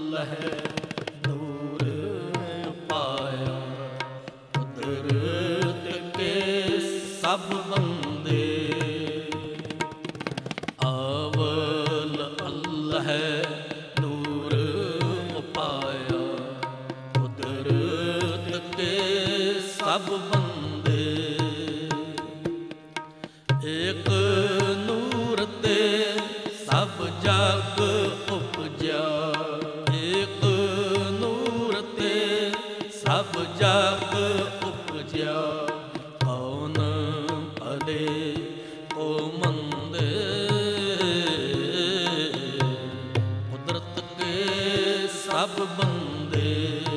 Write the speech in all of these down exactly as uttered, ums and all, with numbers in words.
ਅੱਲ੍ਹ ਨੂਰ ਪਾਇਆ। ਕੁਦਰਤ ਕੇ ਸਭ ਬੰਦੇ ਅਵਲ ਅੱਲ੍ਹ ਨੂਰ ਪਾਇਆ। ਕੁਦਰਤ ਕੇ ਸਭ ਬੰਦੇ ਏਕ ਨੂਰ ਤੇ ਸਭ ਜਗ ਉਪਜਿਆ। ਏਕ ਨੂਰ ਤੇ ਸਭ ਜਗ ਉਪਜਿਆ। ਕੌਣ ਭਲੇ ਕੋ ਮੰਦੇ ਕੁਦਰਤ ਕੇ ਸਭ ਬੰਦੇ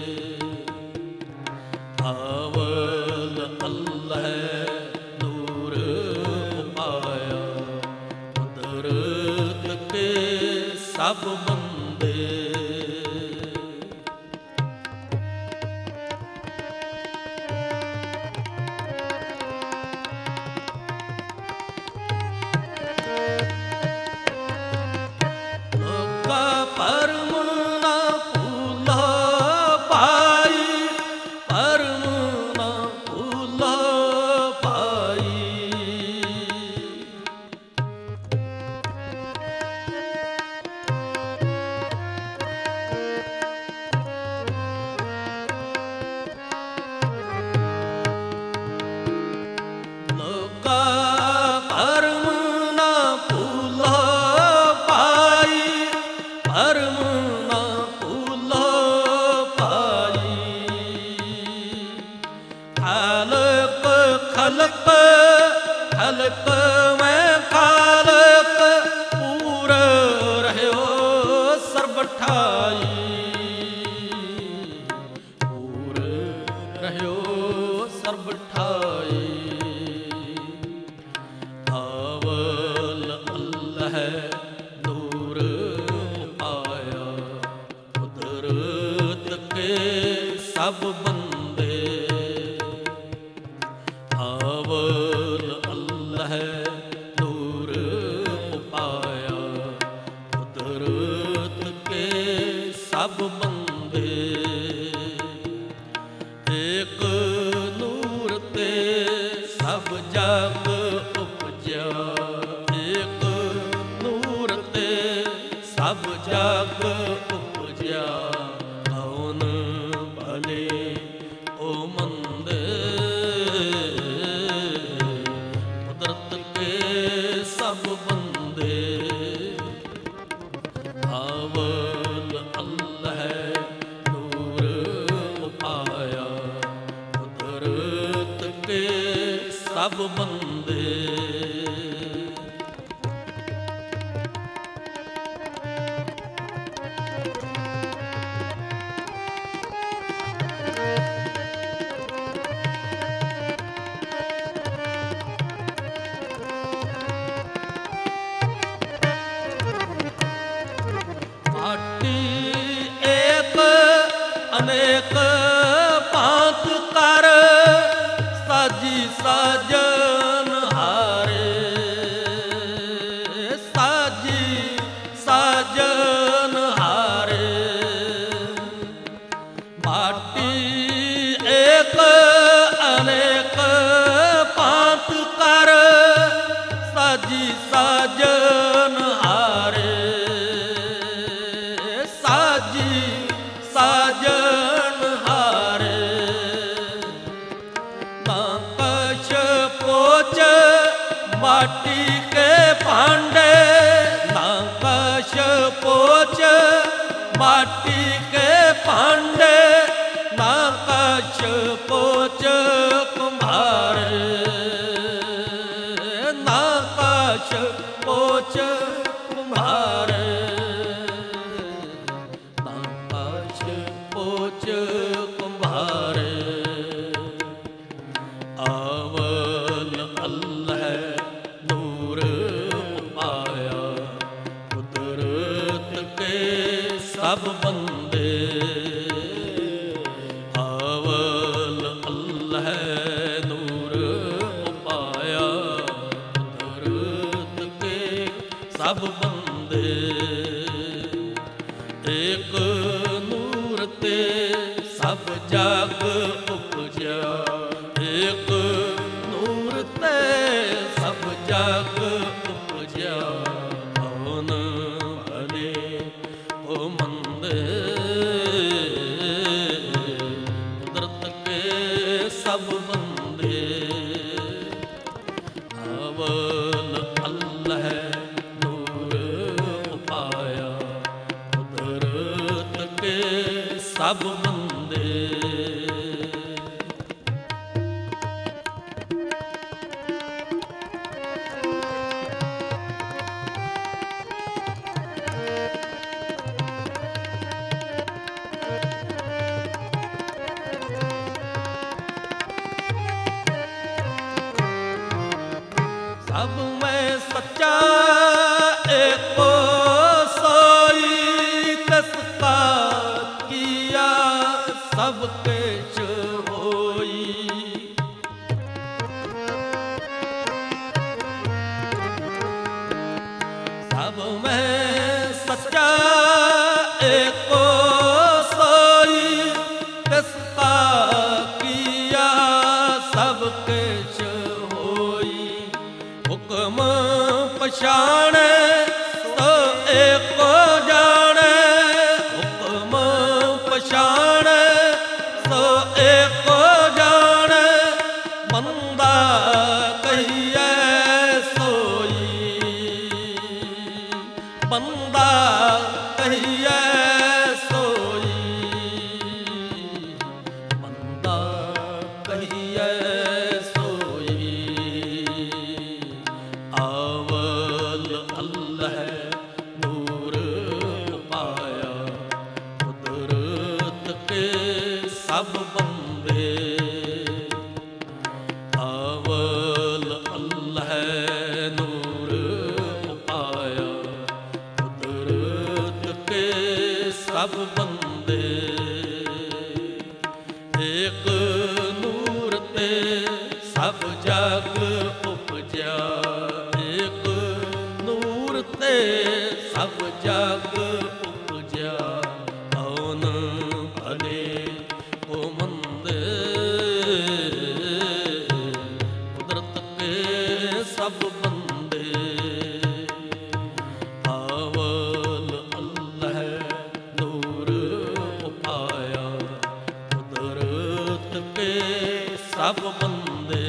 ਅਵਲ ਅੱਲ੍ਹ ਨੂਰ ਪਾਇਆ। ਕੁਦਰਤ ਕੇ ਸਭ ਬੰਦੇ ਲੋਕਾਂ ਭਰਮ ਨਾ ਭੁਲਾ ਪਾਈ। ਭਰਮ ਨਾ ਭੁਲਾ ਪਾਈ। ਲੋਕਾਂ ਭਰਮ ਨਾ ਭੁਲਾ ਪਾਈ। ਭਰਮ ਨਾ ਭੁਲਾ ਪਾਈ। ਖਾਲਕ ਖਲਕ ਖਲਕ ਮੈਂ ਖਾਲਕ ਪੂਰ ਰਹਿਓ ਸਰਬ ਠਾਈ। ਪੂਰ ਰਹਿਓ ਸਰਬ ਠਾਈ। ਅਵਲ ਅੱਲ੍ਹ ਨੂਰ ਪਾਇਆ। ਕੁਦਰਤ ਕੇ ਸਭ ਬੰਦੇ ਅਵਲ ਅੱਲ੍ਹ ਨੂਰ ਪਾਇਆ। ਕੁਦਰਤ ਕੇ ਸਭ ਬੰਦੇ ਏਕ ਨੂਰ ਤੇ ਸਭ ਜਗ ਉਪਜਿਆ। ਏਕ ਨੂਰ ਤੇ ਸਭ ਜਗ ਉਪਜਿਆ। ਕੌਣ ਭਲੇ ਕੋ ਮੰਦੇ ਕੁਦਰਤ ਕੇ ਸਭ ਬੰਦੇ ਅਵਲ ਅੱਲ੍ਹ ਨੂਰ ਪਾਇਆ। ਕੁਦਰਤ ਕੇ ਸਭ ਬੰਦੇ ਮਾਟੀ ਏਕ ਅਨੇਕ ਭਾਂਤ ਕਰ ਸਾਜੀ ਸਾਜਨ ਹਾਰੇ। ਸਾਜੀ ਸਾਜਨ ਹਾਰੇ। ਮਾਟੀ ਏਕ ਅਨੇਕ ਭਾਂਤ ਕਰ ਸਾਜੀ ਸਾਜਨ ਹਾਰੇ। ਸਾਜੀ ਸਾਜਨ ਹਾਰੇ। ਨਾ ਕਛ ਪੋਚ ਮਾਟੀ ਕੇ ਭਾਂਡੇ। ਨਾ ਕਛ ਪੋਚ ਮਾਟੀ ਕੇ ਭਾਂਡੇ। ਨਾ ਕਛ ਪੋਚ ਕੁੰਭਾਰੇ। ਨਾ ਕਛ ਪੋਚ ਕੁੰਭਾਰੇ। ਨਾ ਕਛ ਪੋਚ ਕੁੰਭਾਰੇ। ਅਵਲ ਅੱਲ੍ਹ ਨੂਰ ਪਾਇਆ। ਕੁਦਰਤ ਕੇ ਸਭ ਬੰਦੇ ਅਵਲ ਅੱਲ੍ਹ ਨੂਰ ਪਾਇਆ। ਕੁਦਰਤ ਕੇ ਸਭ ਬੰਦੇ ਏਕ ਤੇ ਸਭ ਜਗ ਉਪਜਿਆ। ਏਕ ਨੂਰ ਤੇ ਸਭ ਜਗ ਉਪਜਿਆ। ਭਵਨ ਭਲੇ ਉਹ ਮੰਦੇ, ਕੁਦਰਤ ਕੇ ਸਭ ਬੰਦੇ। ਅਵਲ ਅੱਲ੍ਹ ਨੂਰ ਉਪਾਇਆ, ਕੁਦਰਤ ਕੇ ਸਭ ਬੰਦੇ। ਸਭ ਮੈਂ ਸੱਚਾ ਏਕੋ ਸੋਈ, ਤਿਸ ਕਾ ਕੀਆ ਸਭ ਕਿਛ ਹੋਈ। ਸਭ ਮੈਂ ਸੱਚਾ ਏਕੋ ਸੋਈ, ਤਿਸ ਕਾ ਕੀਆ ਸਭ ਕਿਛ ਹੋਈ। ਹੁਕਮ ਪਛਾਣੈ ਸੋ ਏਕੋ ਜਾਣੈ, ਹੁਕਮ ਪਛਾਣੈ ਸੋ ਏਕੋ ਜਾਣੈ। ਬੰਦਾ ਕਹੀਐ ਸੋਈ, ਬੰਦਾ ਕਹੀਐ ਸੋਈ, ਬੰਦਾ ਕਹੀਐ ਸੋਈ। ਅਵਲ ਅੱਲ੍ਹ ਨੂਰ ਉਪਾਇਆ, ਕੁਦਰਤ ਕੇ ਸਭ ਬੰਦੇ। ਅਵਲ ਅੱਲ੍ਹ ਨੂਰ ਉਪਾਇਆ, ਕੁਦਰਤ ਕੇ ਸਭ ਬੰਦੇ। ਏਕ ਨੂਰ ਤੇ ਸਭ ਜਗ ਉਪਜਿਆ। ਏਕ ਨੂਰ ਤੇ ਸਭ ਜਗ ਉਪਜਿਆ। ਕੌਣ ਭਲੇ ਉਹ ਮੰਦੇ, ਕੁਦਰਤ ਕੇ ਸਭ ਬੰਦੇ। ਅਵਲ ਅੱਲ੍ਹ ਨੂਰ ਉਪਾਇਆ, ਕੁਦਰਤ ਕੇ ਸਭ ਬੰਦੇ।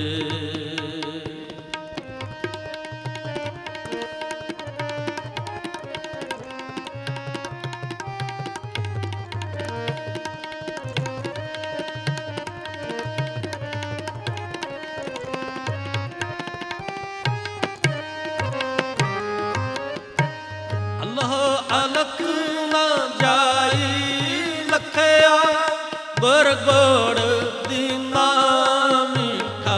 ਅੱਲ੍ਹ ਅਲਖ ਨਾ ਜਾਈ ਲਖਿਆ, ਗੁਰ ਗੋੜ ਦੀਨਾ ਮੀਠਾ।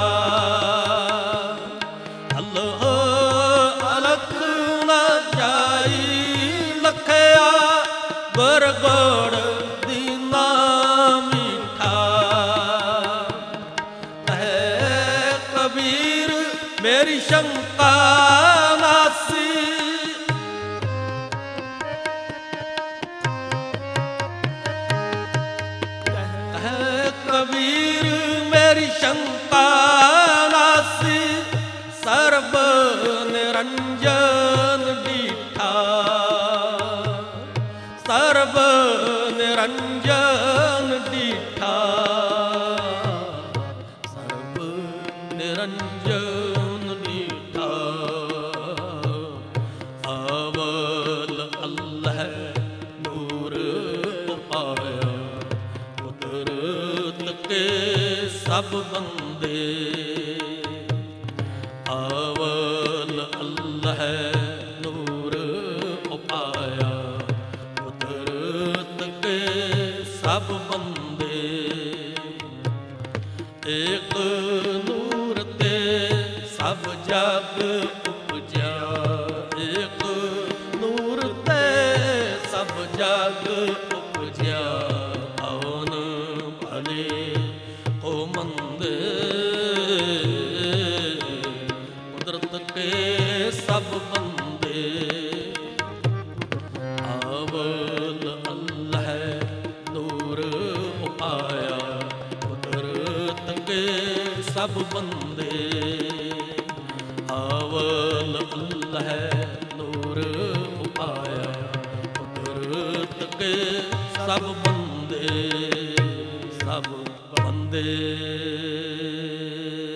ਅੱਲ੍ਹ ਅਲਖ ਨਾ ਜਾਈ ਲਖਿਆ, ਗੁਰ ਗੋੜ ਦੀਨਾ ਮੀਠਾ। ਕਹਿ ਕਬੀਰ ਮੇਰੀ ਸ਼ੰਕਾ ਨਾਸੀ, ਕਬੀਰ ਮੇਰੀ ਸ਼ੰਕਾ ਨਾਸੀ। ਸਰਬ ਨਿਰੰਜਨ ਡੀਠਾ, ਸਰਬ ਨਿਰੰਜਨ ਡੀਠਾ। ਸਰਬ ਨਿਰੰਜਨ ਡੀਠਾ। ਅਵਲ ਅੱਲ੍ਹ ਨੂਰ ਉਪਾਇਆ, ਕੁਦਰਤ ਕੇ ਸਭ ਬੰਦੇ। ਅਵਲ ਅੱਲ੍ਹ ਨੂਰ ਉਪਾਇਆ, ਕੁਦਰਤ ਕੇ ਸਭ ਬੰਦੇ। ਏਕ ਨੂਰ ਤੇ ਸਭ ਜਗ ਉਪਜਿਆ। ਏਕ ਨੂਰ ਤੇ ਸਭ ਜਗ ਉਪਜਿਆ। ਕੌਣ ਭਲੇ ਉਹ ਮੰਦੇ, ਕੁਦਰਤ ਕੇ ਸਭ ਬੰਦੇ। ਅਵਲ ਅੱਲ੍ਹ ਨੂਰ ਸਭ ਬੰਦੇ। ਅਵਲ ਅੱਲ੍ਹ ਨੂਰ ਉਪਾਇਆ, ਕੁਦਰਤ ਕੇ ਸਭ ਬੰਦੇ, ਸਭ ਬੰਦੇ।